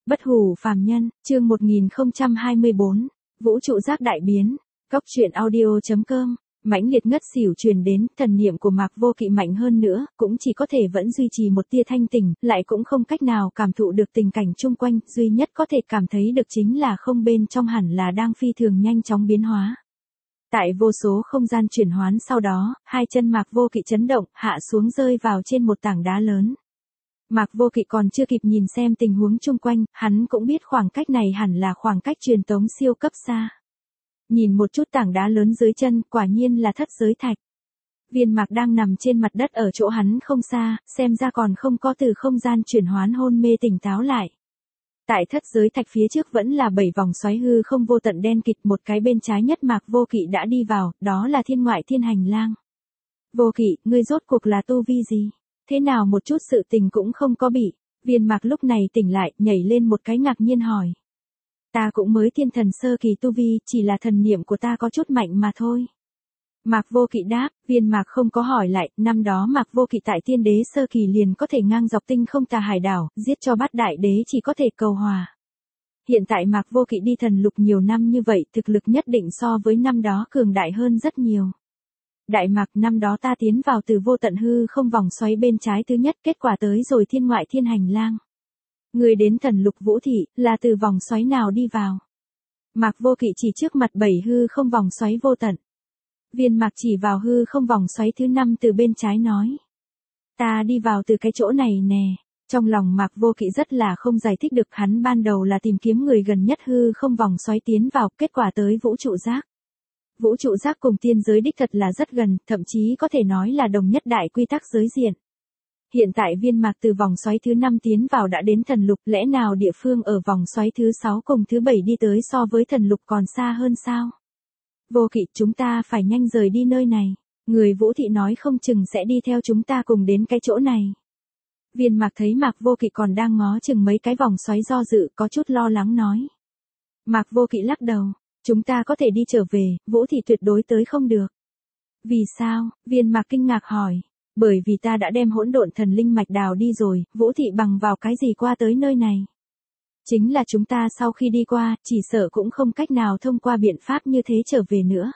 Bất hủ phàm nhân, chương 1024, vũ trụ giác đại biến, Cóc truyện audio.com, mãnh liệt ngất xỉu truyền đến, thần niệm của Mạc Vô Kỵ mạnh hơn nữa, cũng chỉ có thể vẫn duy trì một tia thanh tỉnh, lại cũng không cách nào cảm thụ được tình cảnh chung quanh, duy nhất có thể cảm thấy được chính là không bên trong hẳn là đang phi thường nhanh chóng biến hóa. Tại vô số không gian chuyển hoán sau đó, hai chân Mạc Vô Kỵ chấn động, hạ xuống rơi vào trên một tảng đá lớn. Mạc Vô Kỵ còn chưa kịp nhìn xem tình huống chung quanh, hắn cũng biết khoảng cách này hẳn là khoảng cách truyền tống siêu cấp xa. Nhìn một chút tảng đá lớn dưới chân, quả nhiên là thất giới thạch. Viên Mạc đang nằm trên mặt đất ở chỗ hắn không xa, xem ra còn không có từ không gian chuyển hoán hôn mê tỉnh táo lại. Tại thất giới thạch phía trước vẫn là 7 vòng xoáy hư không vô tận đen kịt, một cái bên trái nhất Mạc Vô Kỵ đã đi vào, đó là thiên ngoại thiên hành lang. Vô Kỵ, ngươi rốt cuộc là tu vi gì? Thế nào một chút sự tình cũng không có bị? Viên Mạc lúc này tỉnh lại, nhảy lên một cái ngạc nhiên hỏi. Ta cũng mới thiên thần sơ kỳ tu vi, chỉ là thần niệm của ta có chút mạnh mà thôi. Mạc Vô Kỵ đáp, Viên Mạc không có hỏi lại, năm đó Mạc Vô Kỵ tại tiên đế sơ kỳ liền có thể ngang dọc tinh không tà hải đảo, giết cho bát đại đế chỉ có thể cầu hòa. Hiện tại Mạc Vô Kỵ đi thần lục nhiều năm như vậy, thực lực nhất định so với năm đó cường đại hơn rất nhiều. Đại Mạc, năm đó ta tiến vào từ vô tận hư không vòng xoáy bên trái thứ nhất, kết quả tới rồi thiên ngoại thiên hành lang. Người đến thần lục vũ thị, là từ vòng xoáy nào đi vào? Mạc Vô Kỵ chỉ trước mặt 7 hư không vòng xoáy vô tận. Viên Mạc chỉ vào hư không vòng xoáy thứ 5 từ bên trái nói. Ta đi vào từ cái chỗ này nè. Trong lòng Mạc Vô Kỵ rất là không giải thích được, hắn ban đầu là tìm kiếm người gần nhất hư không vòng xoáy tiến vào, kết quả tới vũ trụ giác. Vũ trụ giác cùng tiên giới đích thật là rất gần, thậm chí có thể nói là đồng nhất đại quy tắc giới diện. Hiện tại Viên Mạc từ vòng xoáy thứ 5 tiến vào đã đến thần lục, lẽ nào địa phương ở vòng xoáy thứ 6 cùng thứ 7 đi tới so với thần lục còn xa hơn sao? Vô Kỵ, chúng ta phải nhanh rời đi nơi này. Người Vũ Thị nói không chừng sẽ đi theo chúng ta cùng đến cái chỗ này. Viên Mạc thấy Mạc Vô Kỵ còn đang ngó chừng mấy cái vòng xoáy do dự, có chút lo lắng nói. Mạc Vô Kỵ lắc đầu. Chúng ta có thể đi trở về, Vũ Thị tuyệt đối tới không được. Vì sao? Viên Mạc kinh ngạc hỏi. Bởi vì ta đã đem hỗn độn thần linh mạch đào đi rồi, Vũ Thị bằng vào cái gì qua tới nơi này? Chính là chúng ta sau khi đi qua, chỉ sợ cũng không cách nào thông qua biện pháp như thế trở về nữa.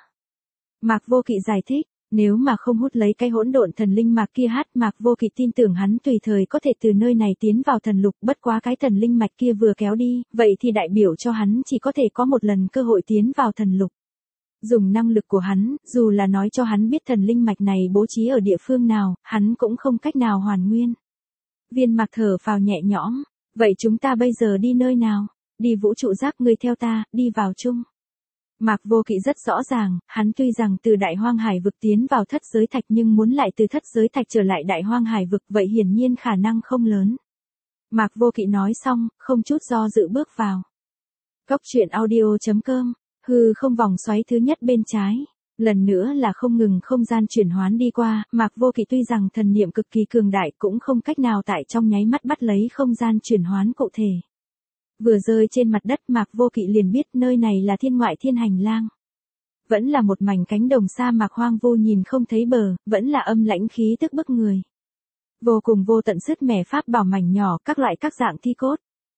Mạc Vô Kỵ giải thích, nếu mà không hút lấy cái hỗn độn thần linh mạch kia Mạc Vô Kỵ tin tưởng hắn tùy thời có thể từ nơi này tiến vào thần lục, bất quá cái thần linh mạch kia vừa kéo đi, vậy thì đại biểu cho hắn chỉ có thể có một lần cơ hội tiến vào thần lục. Dùng năng lực của hắn, dù là nói cho hắn biết thần linh mạch này bố trí ở địa phương nào, hắn cũng không cách nào hoàn nguyên. Viên Mạc thở phào nhẹ nhõm, vậy chúng ta bây giờ đi nơi nào? Đi vũ trụ giác, ngươi theo ta, đi vào chung. Mạc Vô Kỵ rất rõ ràng, hắn tuy rằng từ đại hoang hải vực tiến vào thất giới thạch nhưng muốn lại từ thất giới thạch trở lại đại hoang hải vực, vậy hiển nhiên khả năng không lớn. Mạc Vô Kỵ nói xong, không chút do dự bước vào. Cóc truyện audio.com, hư không vòng xoáy thứ nhất bên trái. Lần nữa là không ngừng không gian chuyển hoán đi qua, Mạc Vô Kỵ tuy rằng thần niệm cực kỳ cường đại cũng không cách nào tại trong nháy mắt bắt lấy không gian chuyển hoán cụ thể. Vừa rơi trên mặt đất Mạc Vô Kỵ liền biết nơi này là thiên ngoại thiên hành lang. Vẫn là một mảnh cánh đồng sa mạc hoang vu nhìn không thấy bờ, vẫn là âm lãnh khí tức bức người. Vô cùng vô tận sứt mẻ pháp bảo mảnh nhỏ, các loại các dạng thi cốt.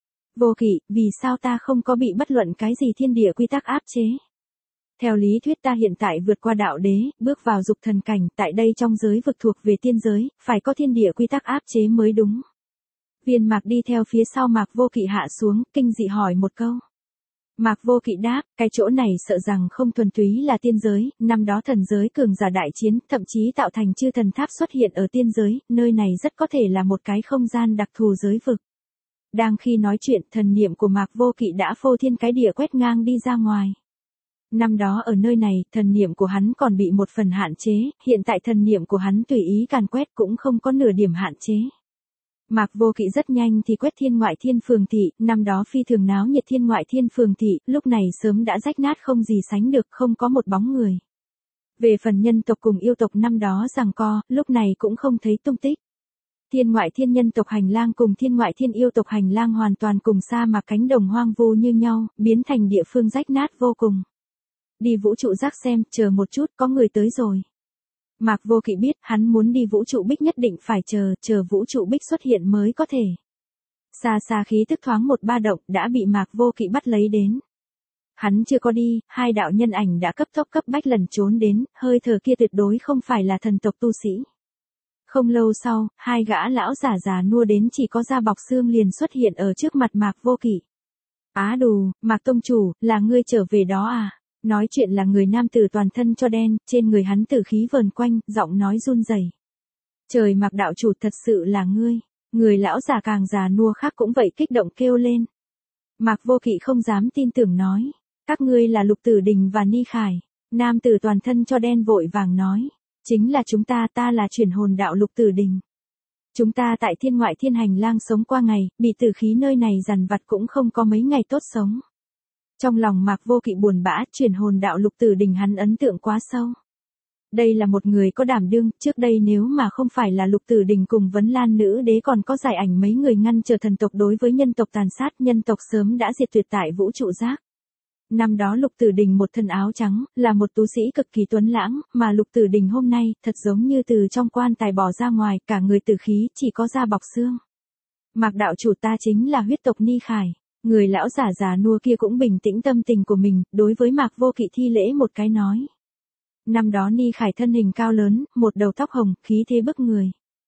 Vô Kỵ, vì sao ta không có bị bất luận cái gì thiên địa quy tắc áp chế? Theo lý thuyết ta hiện tại vượt qua đạo đế, bước vào dục thần cảnh, tại đây trong giới vực thuộc về tiên giới, phải có thiên địa quy tắc áp chế mới đúng. Viên Mạc đi theo phía sau Mạc Vô Kỵ hạ xuống, kinh dị hỏi một câu. Mạc Vô Kỵ đáp, cái chỗ này sợ rằng không thuần túy là tiên giới, năm đó thần giới cường giả đại chiến, thậm chí tạo thành chư thần tháp xuất hiện ở tiên giới, nơi này rất có thể là một cái không gian đặc thù giới vực. Đang khi nói chuyện, thần niệm của Mạc Vô Kỵ đã phô thiên cái địa quét ngang đi ra ngoài. Năm đó ở nơi này, thần niệm của hắn còn bị một phần hạn chế, hiện tại thần niệm của hắn tùy ý càn quét cũng không có nửa điểm hạn chế. Mạc Vô Kỵ rất nhanh thì quét thiên ngoại thiên phường thị, năm đó phi thường náo nhiệt thiên ngoại thiên phường thị, lúc này sớm đã rách nát không gì sánh được, không có một bóng người. Về phần nhân tộc cùng yêu tộc năm đó giằng co, lúc này cũng không thấy tung tích. Thiên ngoại thiên nhân tộc hành lang cùng thiên ngoại thiên yêu tộc hành lang hoàn toàn cùng sa mạc cánh đồng hoang vu như nhau, biến thành địa phương rách nát vô cùng. Đi vũ trụ giác xem, chờ một chút, có người tới rồi. Mạc Vô Kỵ biết, hắn muốn đi vũ trụ bích nhất định phải chờ vũ trụ bích xuất hiện mới có thể. Xa xa khí tức thoáng một ba động đã bị Mạc Vô Kỵ bắt lấy đến. Hắn chưa có đi, hai đạo nhân ảnh đã cấp tốc cấp bách lần trốn đến, hơi thở kia tuyệt đối không phải là thần tộc tu sĩ. Không lâu sau, hai gã lão giả già nua đến chỉ có da bọc xương liền xuất hiện ở trước mặt Mạc Vô Kỵ. Á đù, Mạc tông chủ, là ngươi trở về đó à? Nói chuyện là người nam tử toàn thân cho đen, trên người hắn tử khí vờn quanh, giọng nói run rẩy. Trời, Mạc đạo chủ, thật sự là ngươi. Người lão già càng già nua khác cũng vậy kích động kêu lên. Mạc Vô Kỵ không dám tin tưởng nói. Các ngươi là Lục Tử Đình và Ni Khải. Nam tử toàn thân cho đen vội vàng nói. Chính là chúng ta là chuyển hồn đạo Lục Tử Đình. Chúng ta tại thiên ngoại thiên hành lang sống qua ngày, bị tử khí nơi này dằn vặt cũng không có mấy ngày tốt sống. Trong lòng Mạc Vô Kỵ buồn bã, chuyển hồn đạo Lục Tử Đình hắn ấn tượng quá sâu. Đây là một người có đảm đương, trước đây nếu mà không phải là Lục Tử Đình cùng Vấn Lan nữ đế còn có giải ảnh mấy người ngăn trở thần tộc đối với nhân tộc tàn sát, nhân tộc sớm đã diệt tuyệt tại vũ trụ giác. Năm đó Lục Tử Đình một thân áo trắng, là một tú sĩ cực kỳ tuấn lãng, mà Lục Tử Đình hôm nay, thật giống như từ trong quan tài bỏ ra ngoài, cả người tử khí, chỉ có da bọc xương. Mạc đạo chủ, ta chính là huyết tộc Ni Khải. Người lão giả già nua kia cũng bình tĩnh tâm tình của mình, đối với Mạc Vô Kỵ thi lễ một cái nói. Năm đó Ni Khải thân hình cao lớn, một đầu tóc hồng, khí thế bức người.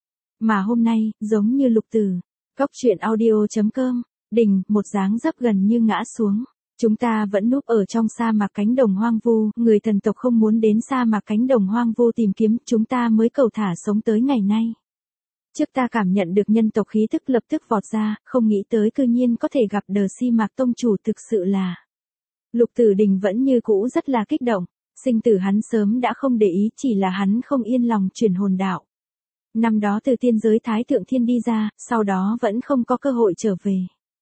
Mà hôm nay, giống như Lục Tử. Cốc truyện audio.com, Đình, một dáng dấp gần như ngã xuống. Chúng ta vẫn núp ở trong sa mạc cánh đồng hoang vu, người thần tộc không muốn đến sa mạc cánh đồng hoang vu tìm kiếm, chúng ta mới cầu thả sống tới ngày nay. Trước ta cảm nhận được nhân tộc khí tức lập tức vọt ra, không nghĩ tới cư nhiên có thể gặp Đờ Si Mạc tông chủ, thực sự là. Lục Tử Đình vẫn như cũ rất là kích động, sinh tử hắn sớm đã không để ý, chỉ là hắn không yên lòng chuyển hồn đạo. Năm đó từ tiên giới Thái Thượng Thiên đi ra, sau đó vẫn không có cơ hội trở về.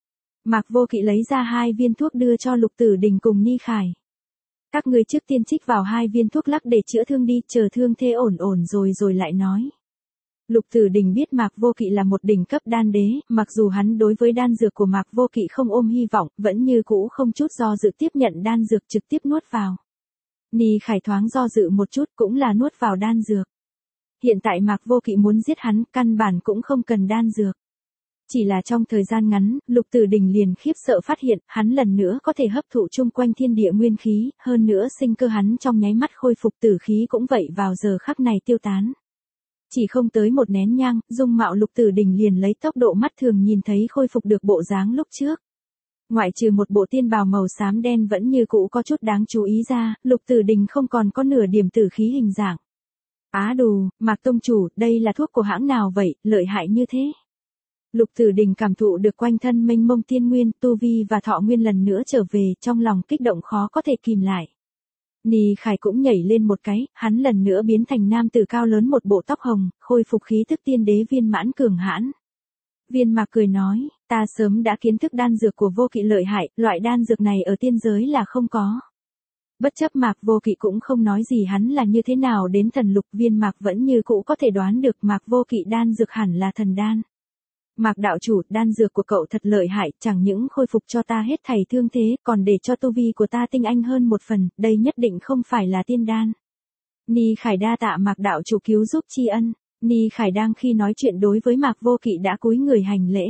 Mạc Vô Kỵ lấy ra 2 viên thuốc đưa cho Lục Tử Đình cùng Ni Khải. Các ngươi trước tiên trích vào 2 viên thuốc lắc để chữa thương đi, chờ thương thế ổn rồi lại nói. Lục Tử Đình biết Mạc Vô Kỵ là một đỉnh cấp đan đế, mặc dù hắn đối với đan dược của Mạc Vô Kỵ không ôm hy vọng, vẫn như cũ không chút do dự tiếp nhận đan dược trực tiếp nuốt vào. Ni Khải thoáng do dự một chút cũng là nuốt vào đan dược. Hiện tại Mạc Vô Kỵ muốn giết hắn, căn bản cũng không cần đan dược. Chỉ là trong thời gian ngắn, Lục Tử Đình liền khiếp sợ phát hiện, hắn lần nữa có thể hấp thụ chung quanh thiên địa nguyên khí, hơn nữa sinh cơ hắn trong nháy mắt khôi phục, tử khí cũng vậy vào giờ khắc này tiêu tán. Chỉ không tới một nén nhang, dung mạo Lục Tử Đình liền lấy tốc độ mắt thường nhìn thấy khôi phục được bộ dáng lúc trước. Ngoại trừ một bộ tiên bào màu xám đen vẫn như cũ có chút đáng chú ý ra, Lục Tử Đình không còn có nửa điểm tử khí hình dạng. Á đù, Mạc tông chủ, đây là thuốc của hãng nào vậy, lợi hại như thế? Lục Tử Đình cảm thụ được quanh thân mênh mông tiên nguyên, tu vi và thọ nguyên lần nữa trở về, trong lòng kích động khó có thể kìm lại. Ni Khải cũng nhảy lên một cái, hắn lần nữa biến thành nam tử cao lớn một bộ tóc hồng, khôi phục khí tức tiên đế viên mãn cường hãn. Viên Mạc cười nói, ta sớm đã kiến thức đan dược của Vô Kỵ lợi hại, loại đan dược này ở tiên giới là không có. Bất chấp Mạc Vô Kỵ cũng không nói gì hắn là như thế nào đến thần lục, Viên Mạc vẫn như cũ có thể đoán được Mạc Vô Kỵ đan dược hẳn là thần đan. Mạc đạo chủ, đan dược của cậu thật lợi hại, chẳng những khôi phục cho ta hết thảy thương thế, còn để cho tu vi của ta tinh anh hơn một phần, đây nhất định không phải là tiên đan. Ni Khải đa tạ Mạc đạo chủ cứu giúp tri ân. Ni Khải đang khi nói chuyện đối với Mạc Vô Kỵ đã cúi người hành lễ.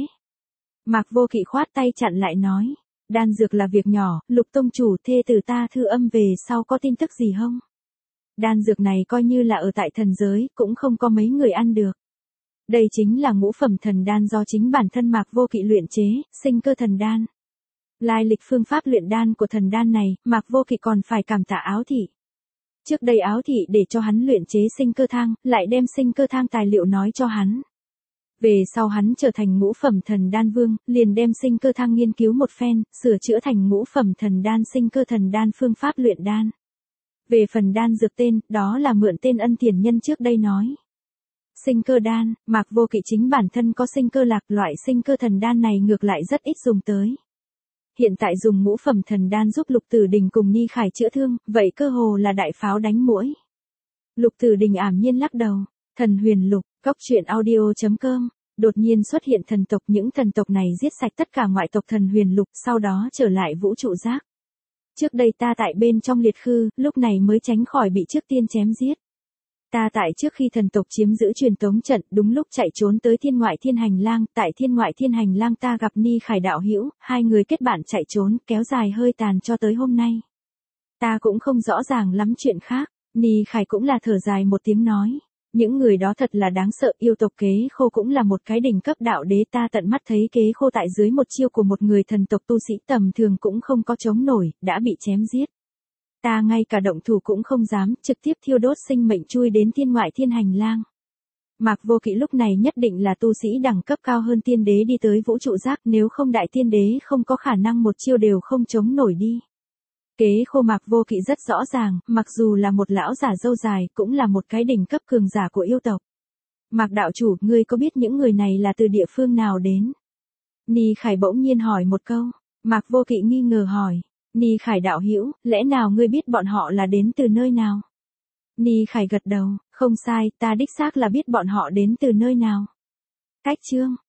Mạc Vô Kỵ khoát tay chặn lại nói, đan dược là việc nhỏ, Lục tông chủ, thê tử ta thư âm về sau có tin tức gì không? Đan dược này coi như là ở tại thần giới, cũng không có mấy người ăn được. Đây chính là ngũ phẩm thần đan do chính bản thân Mạc Vô Kỵ luyện chế, sinh cơ thần đan. Lai lịch phương pháp luyện đan của thần đan này, Mạc Vô Kỵ còn phải cảm tạ Áo Thị. Trước đây Áo Thị để cho hắn luyện chế sinh cơ thang, lại đem sinh cơ thang tài liệu nói cho hắn. Về sau hắn trở thành ngũ phẩm thần đan vương, liền đem sinh cơ thang nghiên cứu một phen, sửa chữa thành ngũ phẩm thần đan sinh cơ thần đan phương pháp luyện đan. Về phần đan dược tên, đó là mượn tên ân tiền nhân trước đây nói. Sinh cơ đan, Mạc Vô Kỵ chính bản thân có sinh cơ lạc, loại sinh cơ thần đan này ngược lại rất ít dùng tới. Hiện tại dùng ngũ phẩm thần đan giúp Lục Tử Đình cùng Ni Khải chữa thương, vậy cơ hồ là đại pháo đánh muỗi. Lục Tử Đình ảm nhiên lắc đầu, thần huyền lục, cốc truyện audio.com, đột nhiên xuất hiện thần tộc, những thần tộc này giết sạch tất cả ngoại tộc thần huyền lục, sau đó trở lại vũ trụ giác. Trước đây ta tại bên trong liệt khư, lúc này mới tránh khỏi bị trước tiên chém giết. Ta tại trước khi thần tộc chiếm giữ truyền tống trận, đúng lúc chạy trốn tới thiên ngoại thiên hành lang, tại thiên ngoại thiên hành lang ta gặp Ni Khải đạo hữu, hai người kết bạn chạy trốn, kéo dài hơi tàn cho tới hôm nay. Ta cũng không rõ ràng lắm chuyện khác, Ni Khải cũng là thở dài một tiếng nói. Những người đó thật là đáng sợ, yêu tộc Kế Khô cũng là một cái đỉnh cấp đạo đế, ta tận mắt thấy Kế Khô tại dưới một chiêu của một người thần tộc tu sĩ tầm thường cũng không có chống nổi, đã bị chém giết. Ta ngay cả động thủ cũng không dám, trực tiếp thiêu đốt sinh mệnh chui đến thiên ngoại thiên hành lang. Mạc Vô Kỵ lúc này nhất định là tu sĩ đẳng cấp cao hơn tiên đế đi tới vũ trụ giác, nếu không đại tiên đế không có khả năng một chiêu đều không chống nổi đi. Kế Khô Mạc Vô Kỵ rất rõ ràng, mặc dù là một lão giả râu dài, cũng là một cái đỉnh cấp cường giả của yêu tộc. Mạc đạo chủ, ngươi có biết những người này là từ địa phương nào đến? Ni Khải bỗng nhiên hỏi một câu. Mạc Vô Kỵ nghi ngờ hỏi. Ni Khải đạo hữu, lẽ nào ngươi biết bọn họ là đến từ nơi nào? Ni Khải gật đầu, không sai, ta đích xác là biết bọn họ đến từ nơi nào. Cách chương